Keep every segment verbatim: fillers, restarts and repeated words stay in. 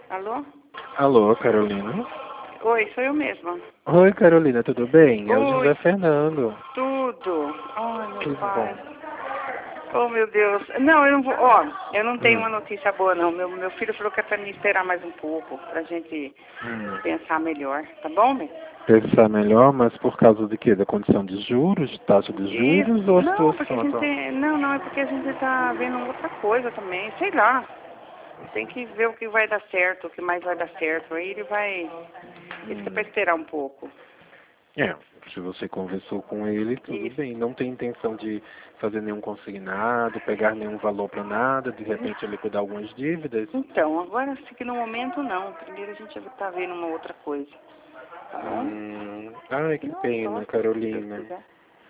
Alô? Alô, Carolina? Oi, sou eu mesma. Oi, Carolina, tudo bem? É o Oi, José Fernando. tudo. Ai, meu Tudo pai. bom? Oh, meu Deus. Não, eu não vou. Ó, eu não tenho Hum, uma notícia boa, não. Meu, meu filho falou que é pra me esperar mais um pouco, pra gente hum. pensar melhor. Tá bom, meu? Pensar melhor, mas por causa de quê? Da condição de juros, taxa de juros Isso. ou a Não, porque a situação atual? gente. Não, não, é porque a gente tá vendo outra coisa também. Sei lá. Tem que ver o que vai dar certo, o que mais vai dar certo. Aí ele vai. Isso que é pra Hum. esperar um pouco. É, se você conversou com ele, tudo Isso. bem. Não tem intenção de fazer nenhum consignado, pegar nenhum valor para nada, de repente liquidar algumas dívidas? Então, agora acho que no momento não. Primeiro a gente tá vendo uma outra coisa. Tá bom? Hum. Ai, que Não, pena, pronto, se Deus Carolina. quiser.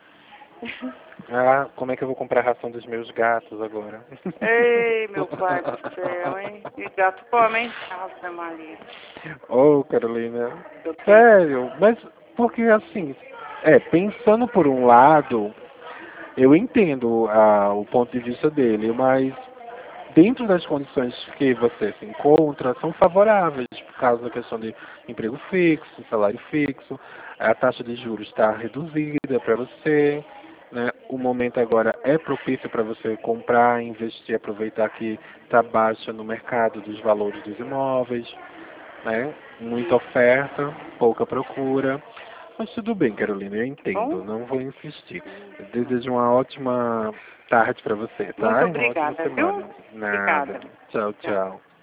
Ah, como é que eu vou comprar a ração dos meus gatos agora? Ei, meu pai do céu, hein? E gato come, hein? Ave Maria. Ô, Carolina, Eu tenho. sério, mas porque assim, é, pensando por um lado, eu entendo ah, o ponto de vista dele, mas dentro das condições que você se encontra, são favoráveis, por causa da questão de emprego fixo, salário fixo, a taxa de juros está reduzida para você, né? O momento agora é propício para você comprar, investir, aproveitar que está baixa no mercado dos valores dos imóveis, né? Muita Isso. oferta, pouca procura. Mas tudo bem, Carolina, eu Tá bom? entendo, não vou insistir. Eu Isso. desejo uma ótima tarde para você, Muito tá? E uma ótima obrigada, viu? semana. Nada. Obrigada. Tchau, Tchau. tchau.